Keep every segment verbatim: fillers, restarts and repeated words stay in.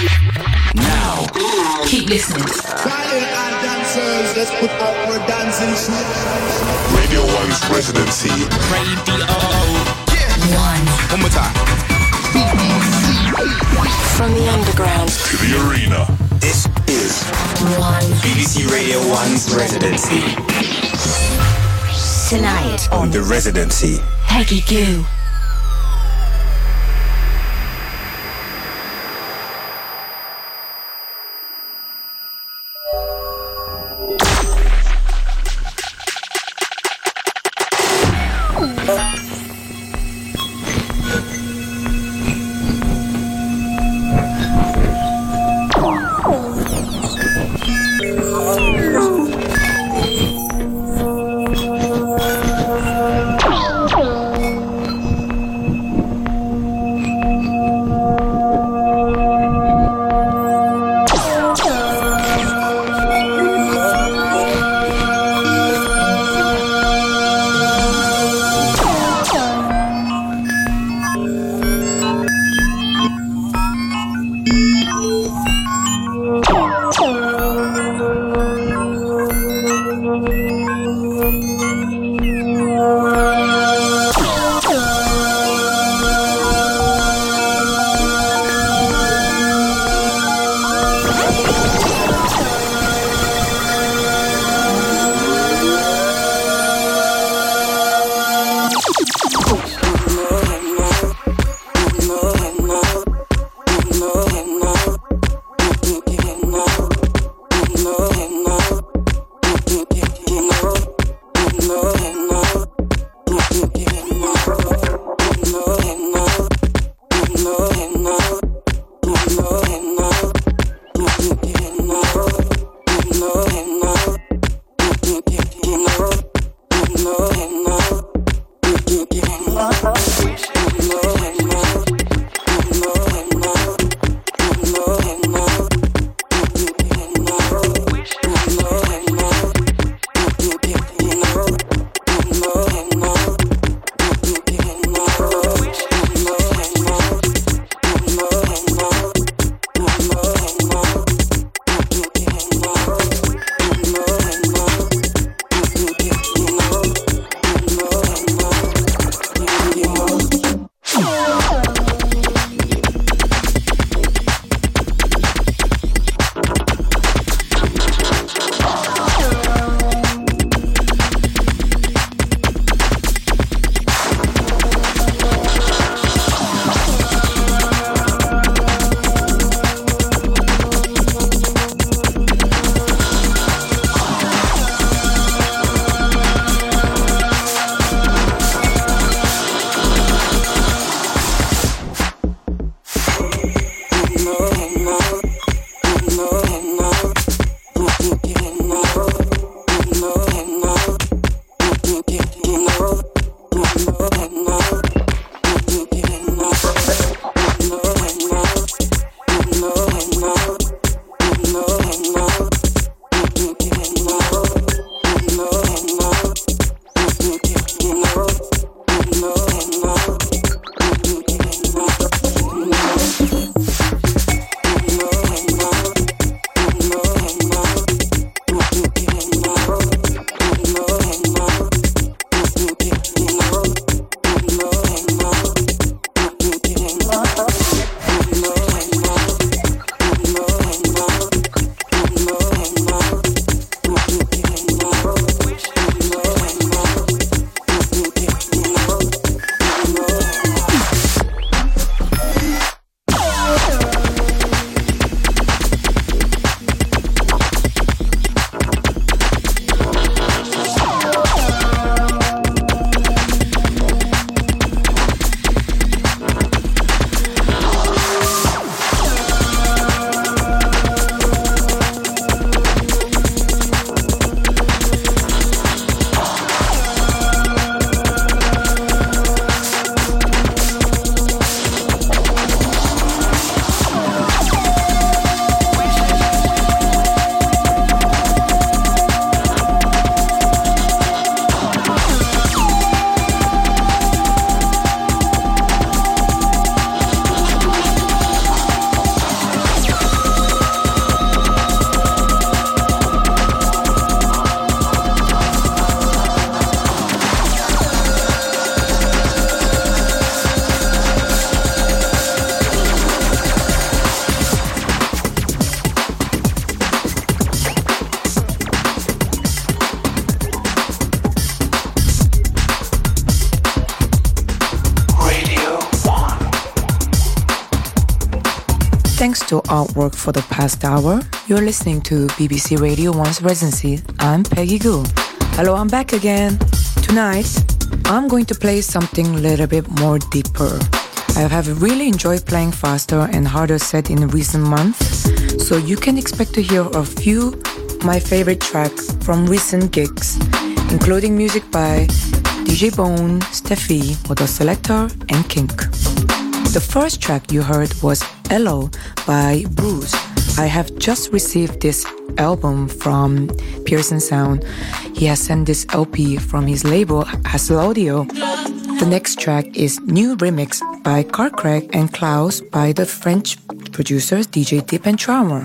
Now, keep listening. Quiet and dancers, let's put up our dancing shoes. Radio One's residency. Radio One. One more time. From the underground To the arena. This is One. B B C Radio One's residency. Tonight On the residency. Peggy Goo. Thanks to artwork for the past hour, you're listening to B B C Radio one's Residency. I'm Peggy Gou. Hello, I'm back again. Tonight, I'm going to play something a little bit more deeper. I have really enjoyed playing faster and harder set in recent months, so you can expect to hear a few my favorite tracks from recent gigs, including music by D J Bone, Steffi, Modo Selector, and Kink. The first track you heard was Hello by Bruce. I have just received this album from Pearson Sound. He has sent this L P from his label Hassel Audio. The next track is New Remix by Carl Craig and Klaus by the French producers D J Dip and Trauma.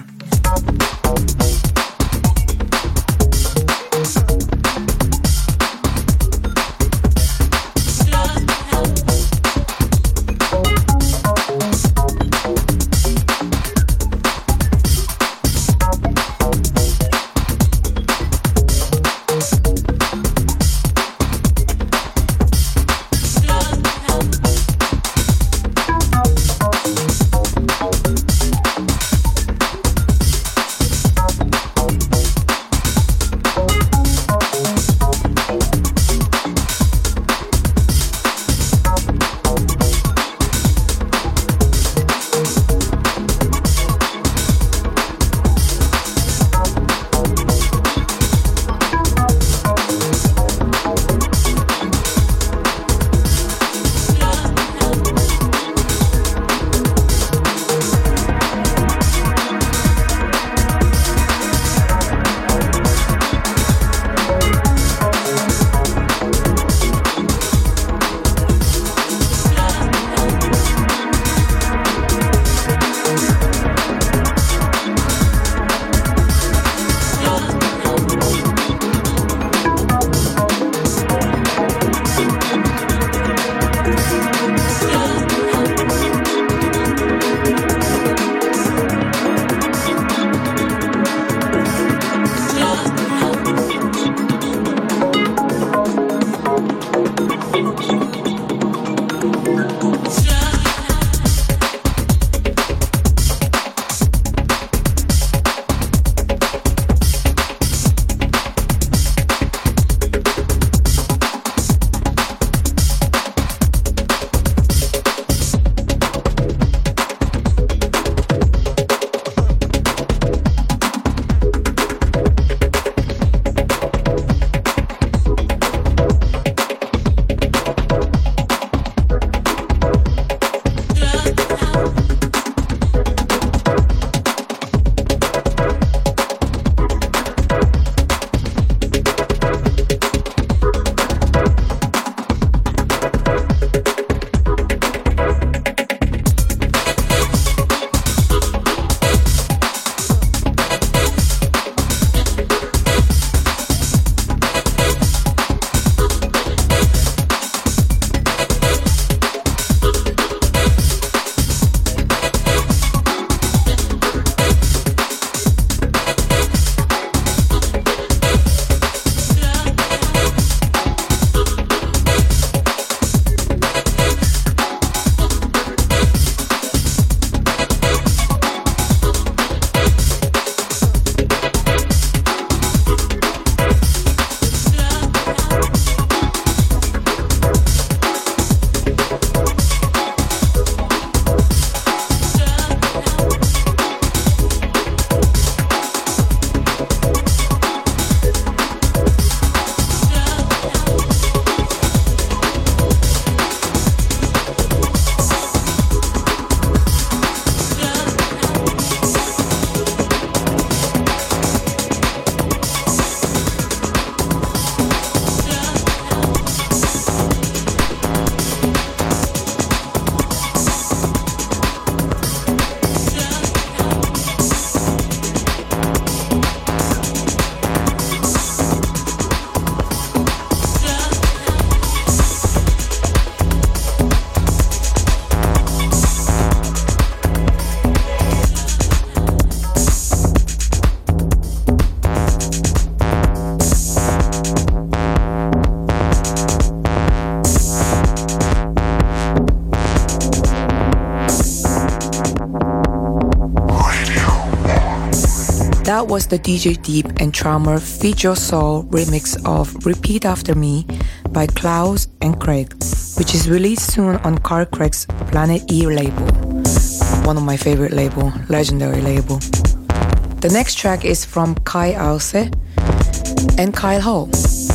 That was the D J Deep and Traumer Feature Soul remix of Repeat After Me by Klaus and Craig, which is released soon on Carl Craig's Planet E label. One of my favorite label, legendary label. The next track is from Kai Alce and Kyle Ho.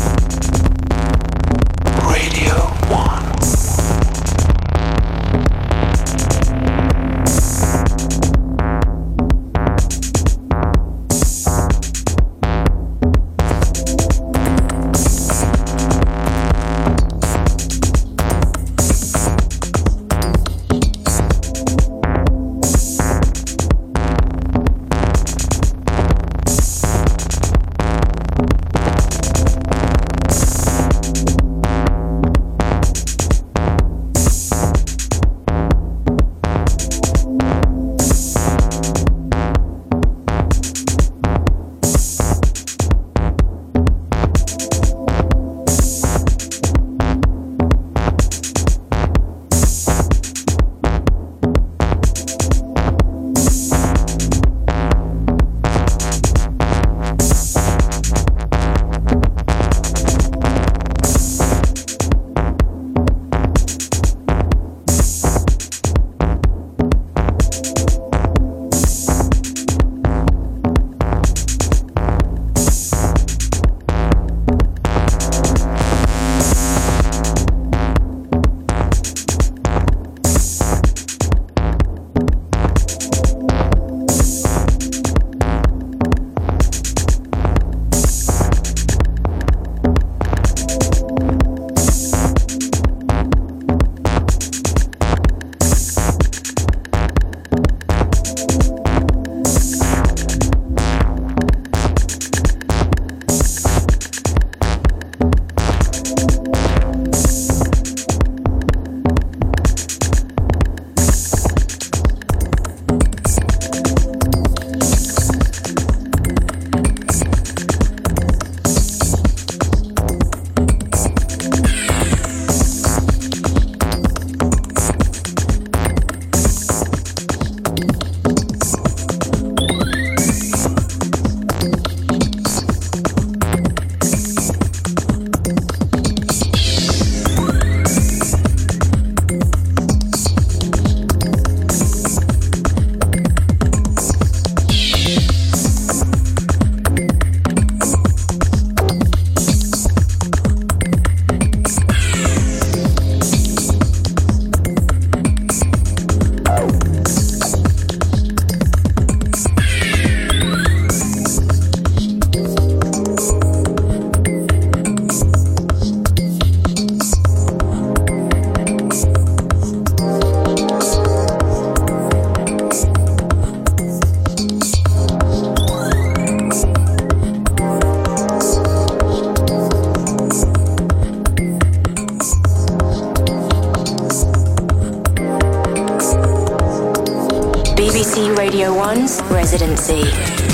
Radio One. Radio one's Residency.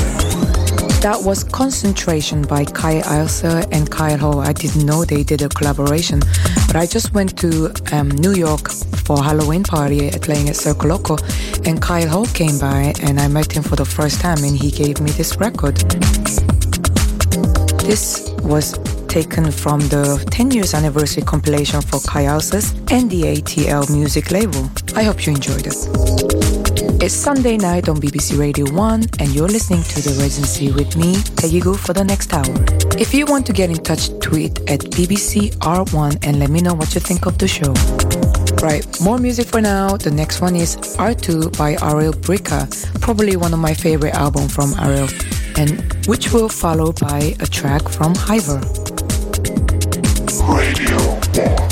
That was Concentration by Kai Alce and Kyle Ho. I didn't know they did a collaboration, but I just went to um, New York for Halloween party playing at Circo Loco, and Kyle Ho came by and I met him for the first time and he gave me this record. This was taken from the ten years anniversary compilation for Kai Alce's and the A T L music label. I hope you enjoyed it. It's Sunday night on B B C Radio one and you're listening to The Residency with me, Peggy Goo, for the next hour. If you want to get in touch, tweet at B B C R one and let me know what you think of the show. Right, more music for now. The next one is R two by Ariel Brica, probably one of my favorite albums from Ariel, and which will follow by a track from Hiver. Radio one.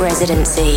Residency.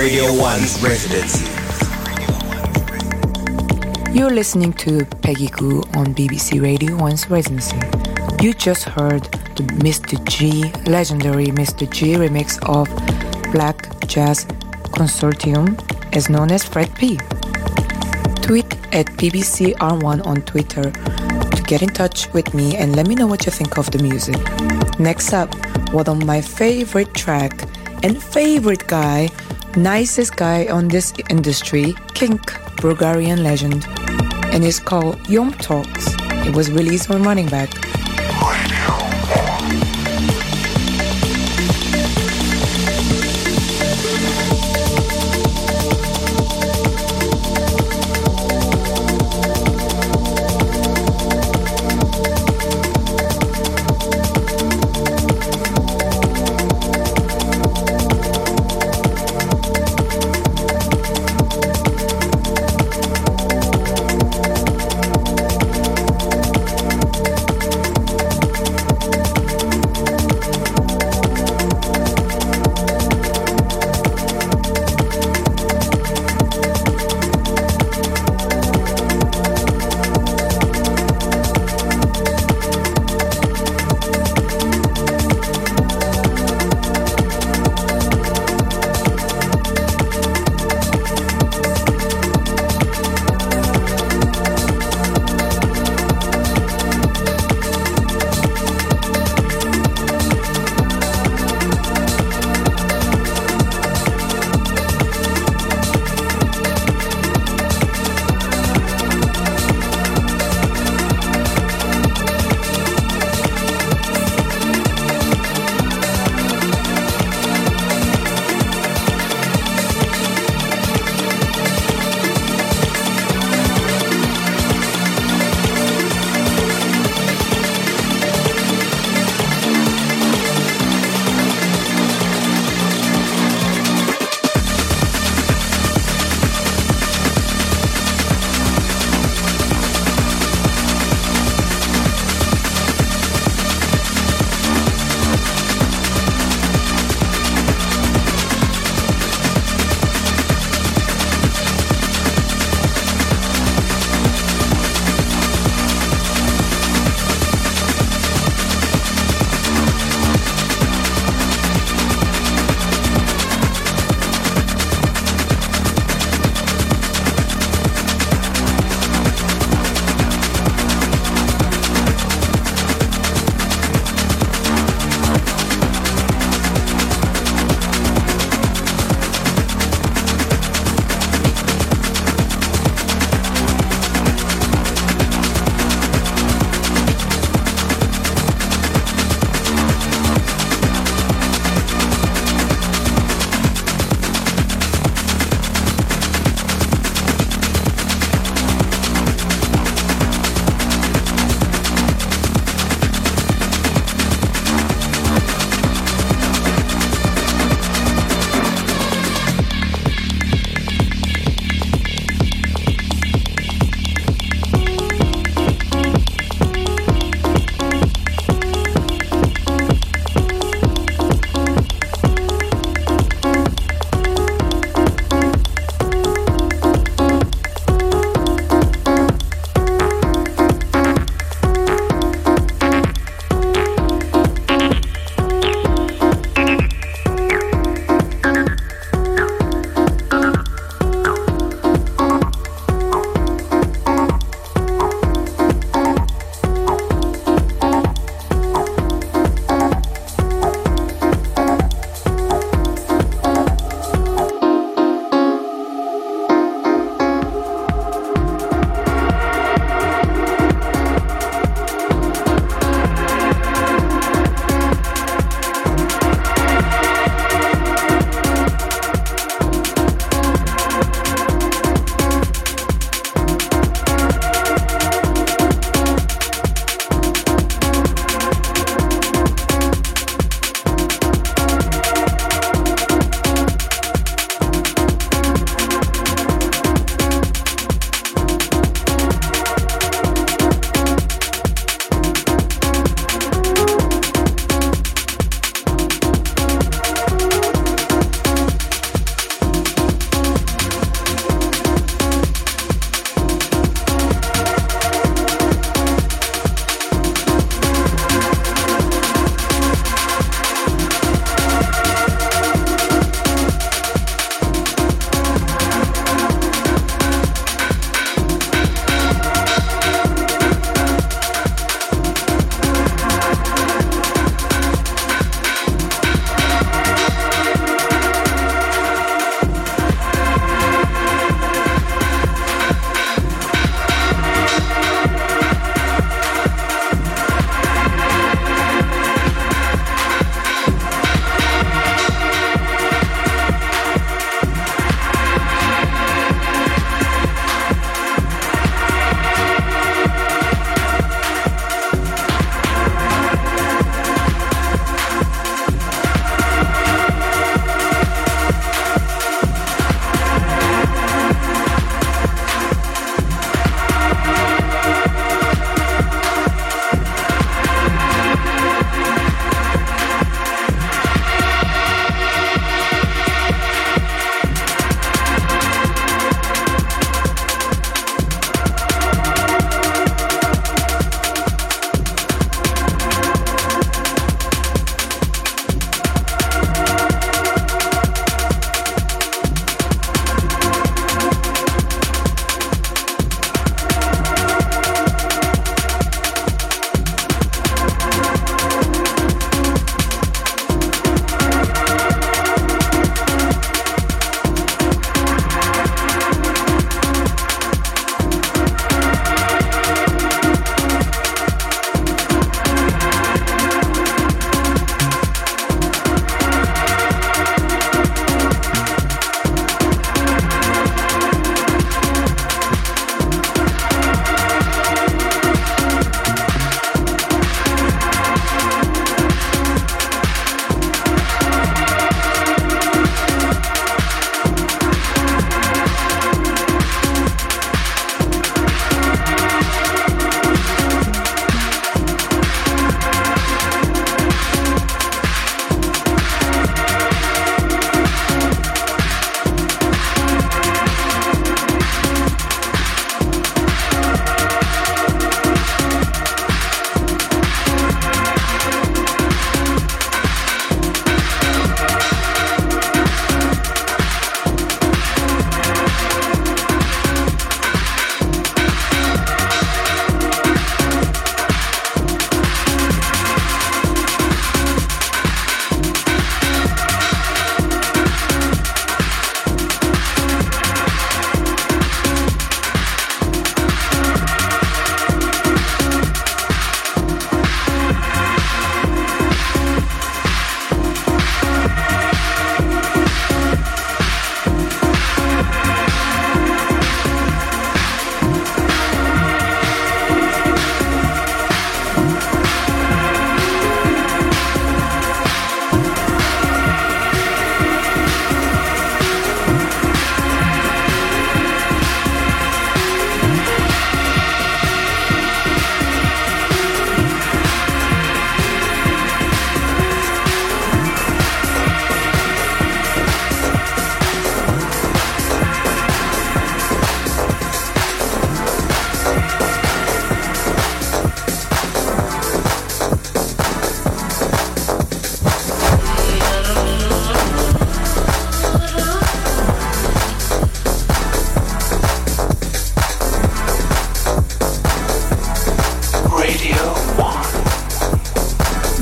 Radio one's residency. You're listening to Peggy Goo on B B C Radio one's Residency. You just heard the Mister G, legendary Mister G remix of Black Jazz Consortium, as known as Fred P. Tweet at B B C R one on Twitter to get in touch with me and let me know what you think of the music. Next up, one of my favorite track and favorite guy, nicest guy on this industry, Kink, Bulgarian legend. And it's called Yom Talks. It was released on Running Back.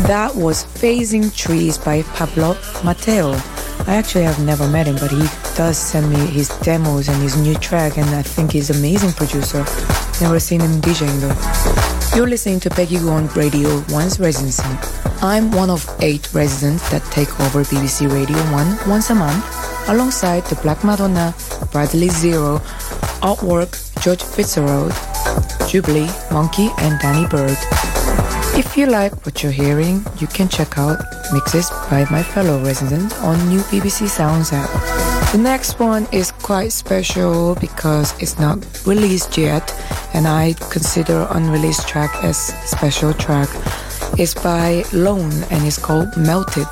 That was Phasing Trees by Pablo Mateo. I actually have never met him, but he does send me his demos and his new track, and I think he's an amazing producer. Never seen him DJing though. You're listening to Peggy Gou on Radio one's Residency. I'm one of eight residents that take over B B C Radio one once a month, alongside the Black Madonna, Bradley Zero, Artwork, George Fitzgerald, Jubilee, Monkey, and Danny Bird. If you like what you're hearing, you can check out mixes by my fellow residents on new B B C Sounds app. The next one is quite special because it's not released yet, and I consider unreleased track as special track. It's by Lone and it's called Melted.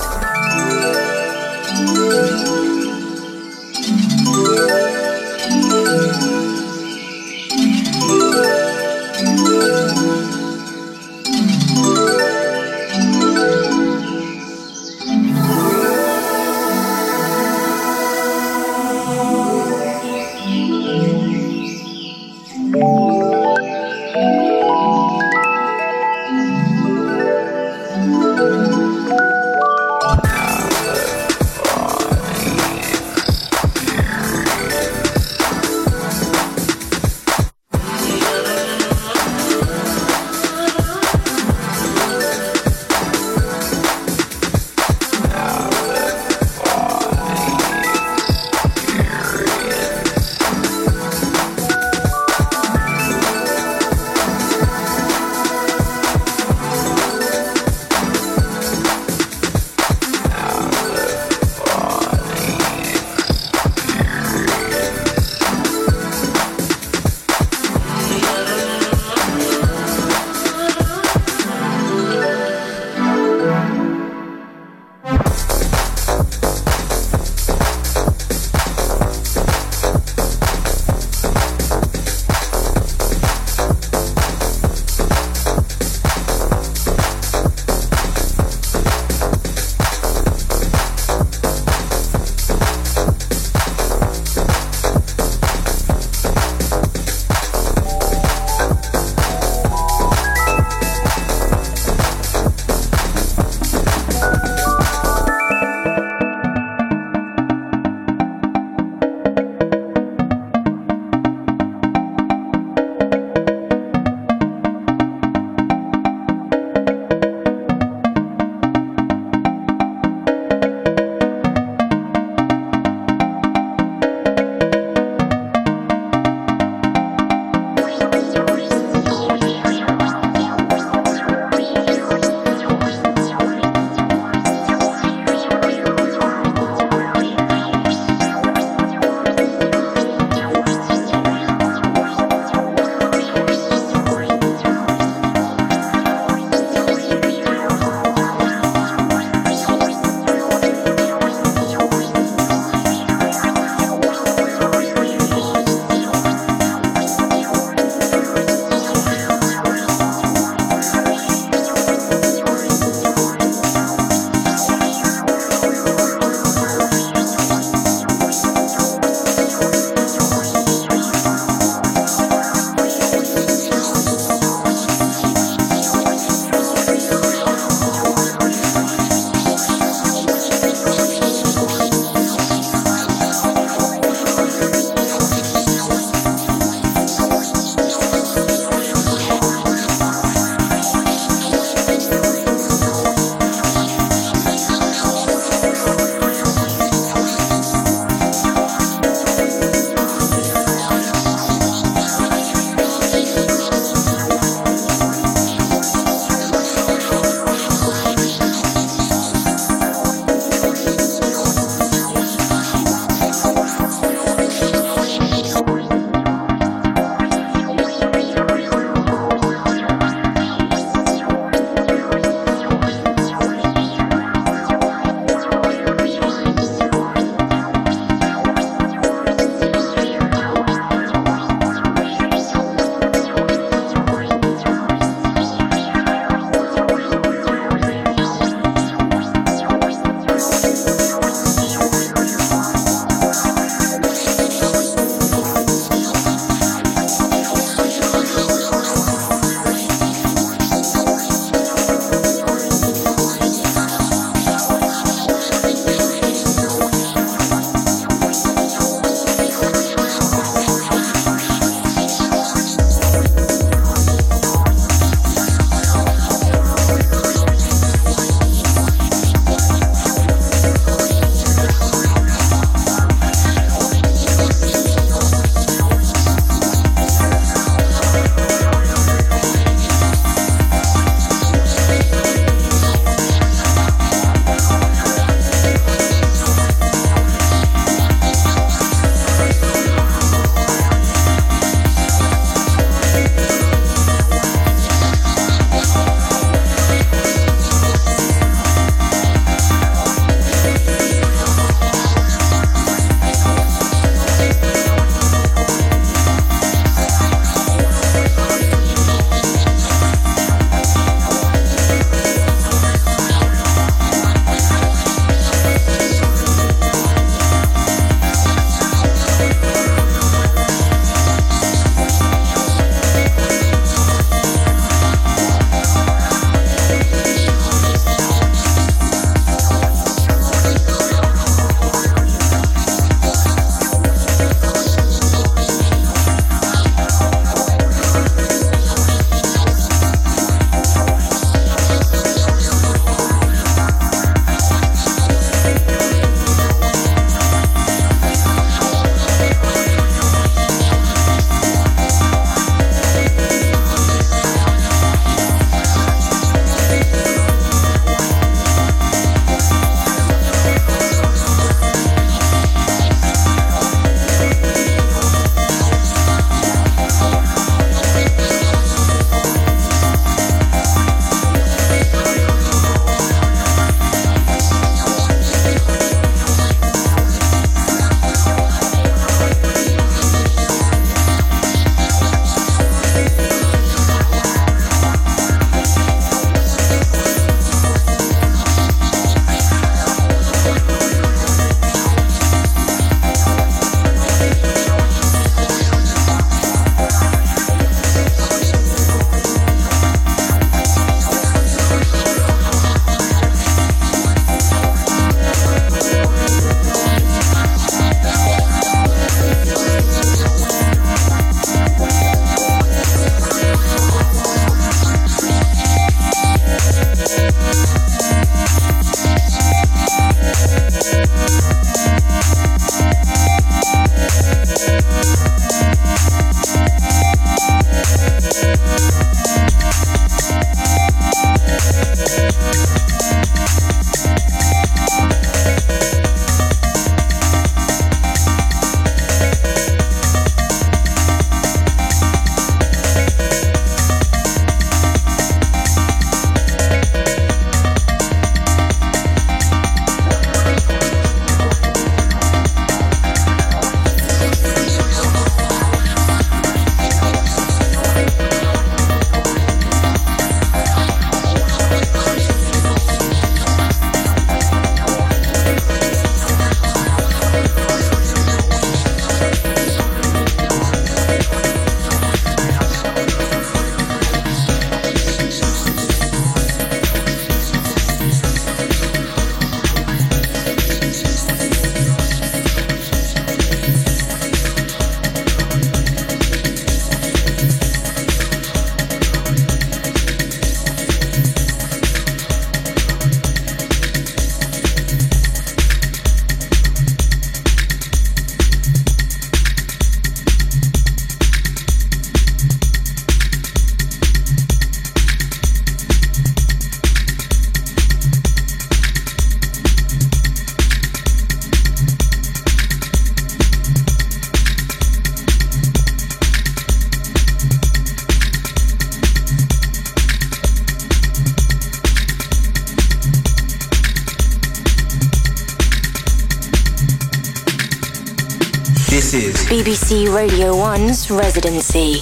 This is B B C Radio one's Residency.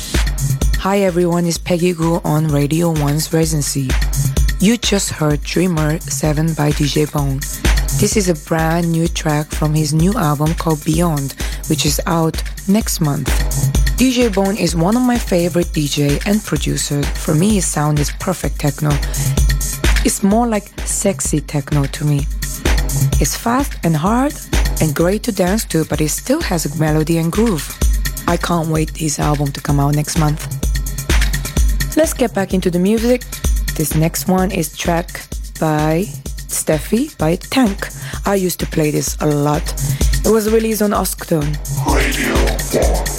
Hi everyone, it's Peggy Goo on Radio one's Residency. You just heard Dreamer seven by D J Bone. This is a brand new track from his new album called Beyond, which is out next month. D J Bone is one of my favorite D J and producers. For me, his sound is perfect techno. It's more like sexy techno to me. It's fast and hard and great to dance to, but it still has a melody and groove. I can't wait his album to come out next month. Let's get back into the music. This next one is track by Steffi by Tank. I used to play this a lot. It was released on Osctone. Radio one.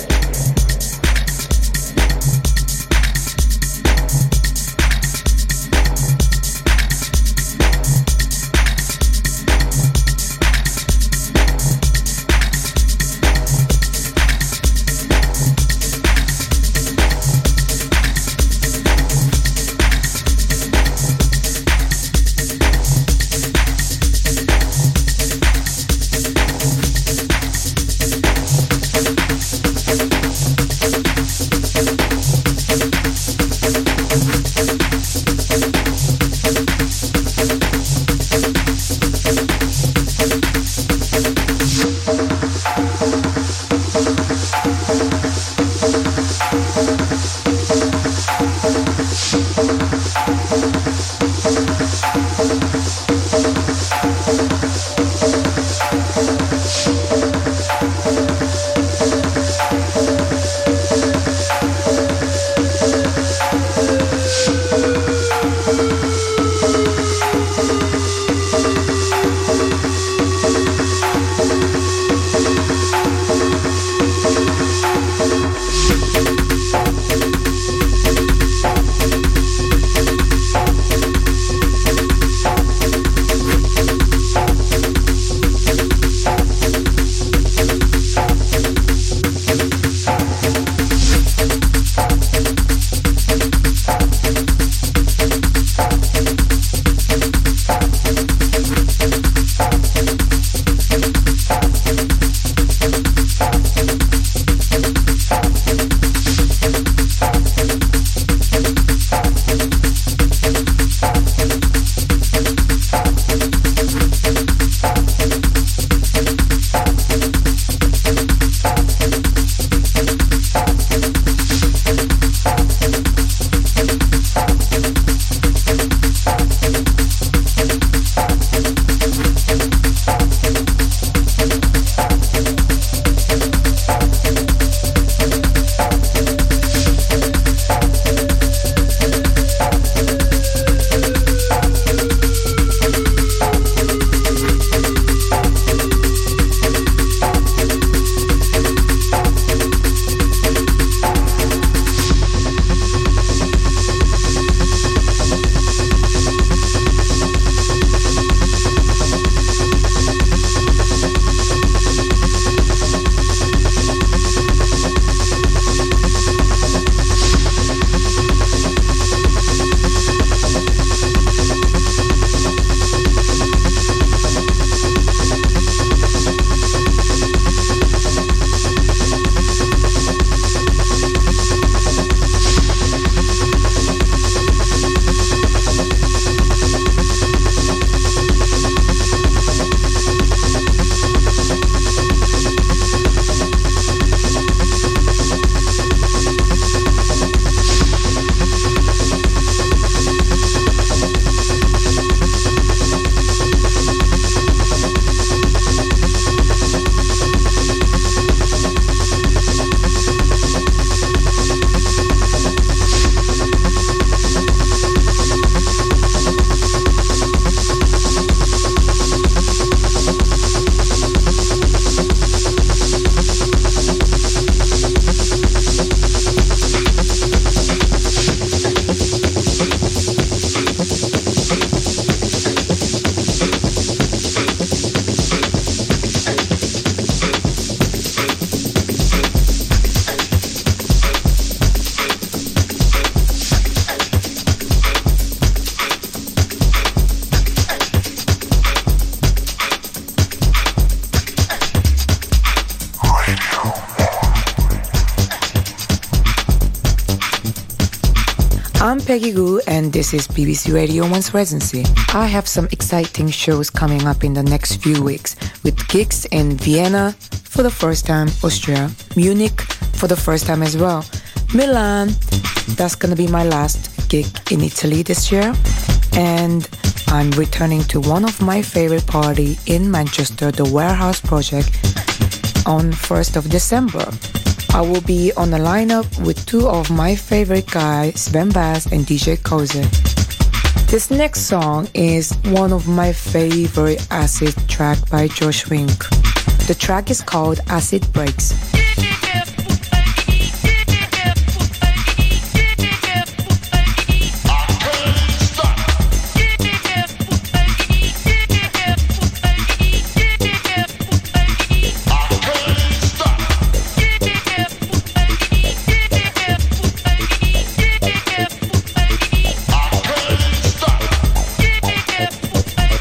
I'm Peggy Goo and this is B B C Radio one's Residency. I have some exciting shows coming up in the next few weeks with gigs in Vienna for the first time, Austria, Munich for the first time as well, Milan, that's gonna be my last gig in Italy this year, and I'm returning to one of my favorite party in Manchester, the Warehouse Project, on first of December. I will be on the lineup with two of my favorite guys, Sven Bass and D J Koze. This next song is one of my favorite acid track by Josh Wink. The track is called Acid Breaks.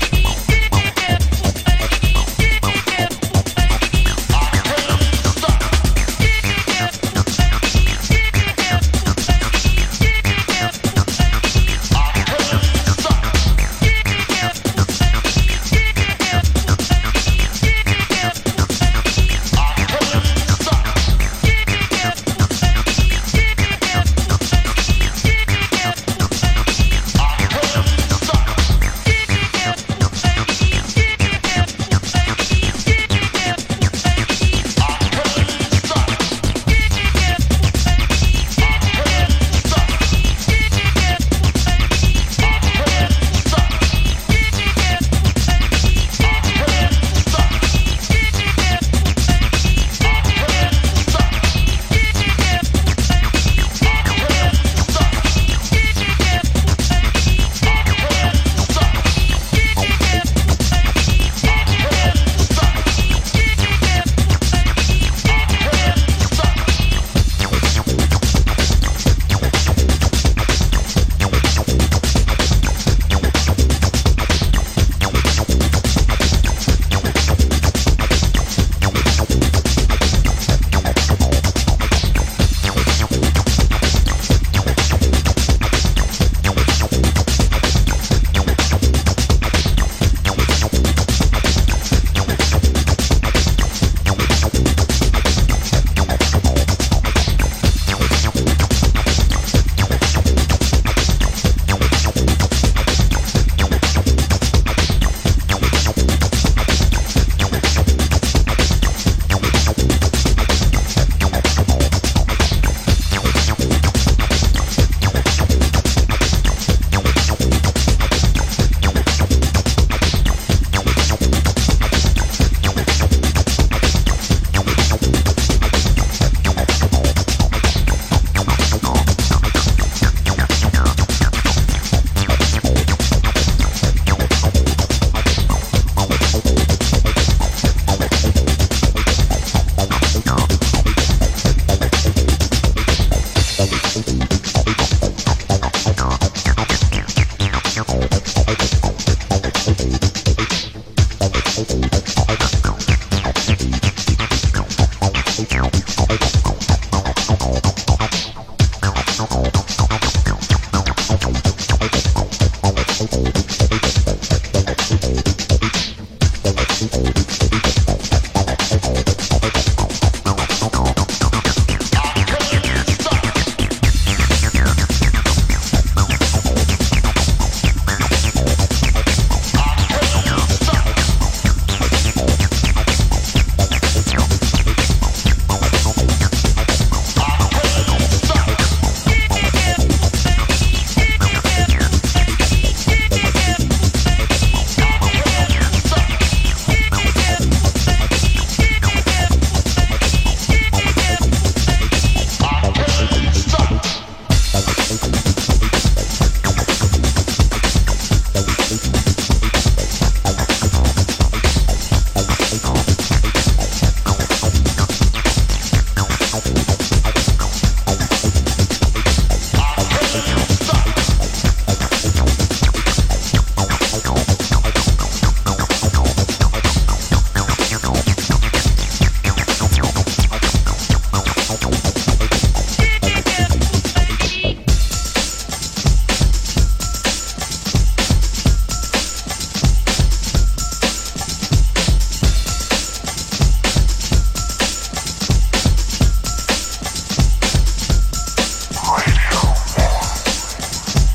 Stop.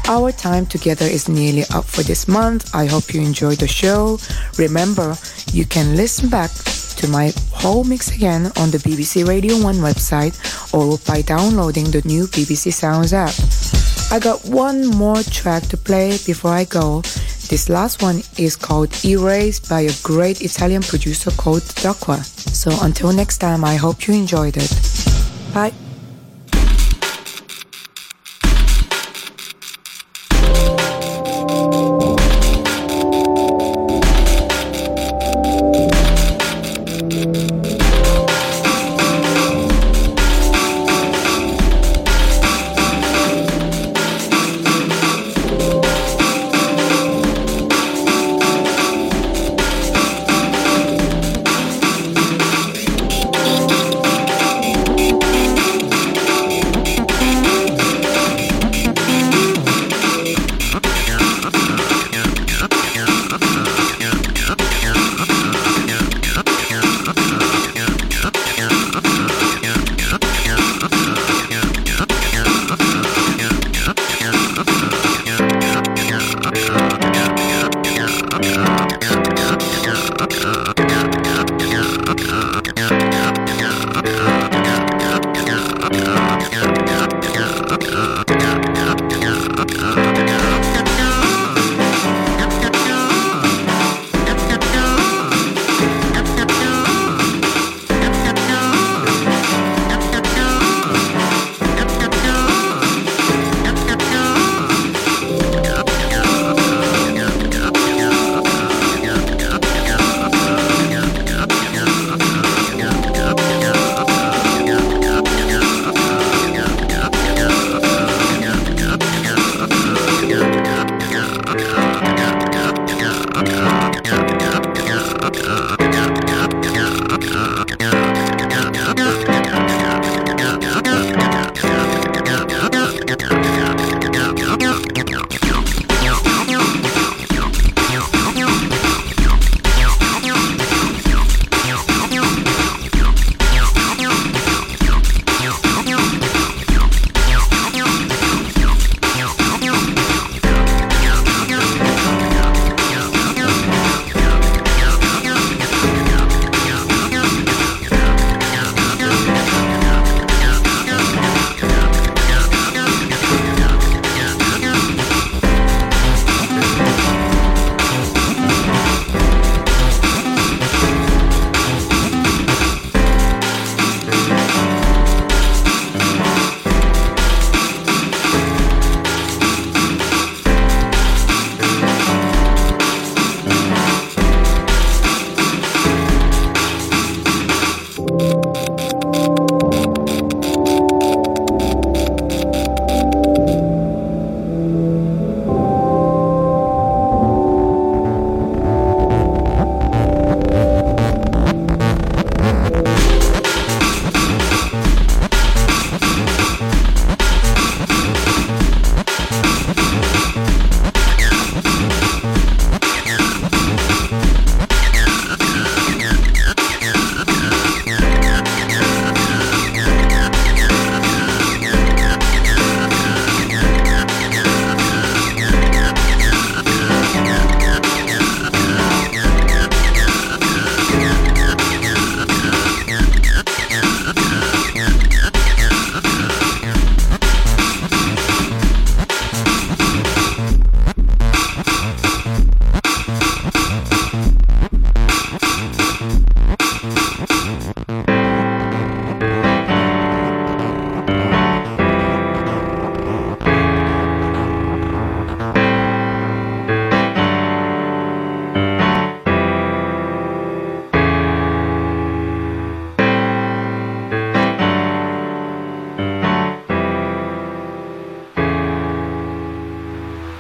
Our time together is nearly up for this month. I hope you enjoyed the show. Remember, you can listen back to my whole mix again on the B B C Radio one website or by downloading the new B B C Sounds app. I got one more track to play before I go. This last one is called Erased by a great Italian producer called D'Aqua. So until next time, I hope you enjoyed it. Bye.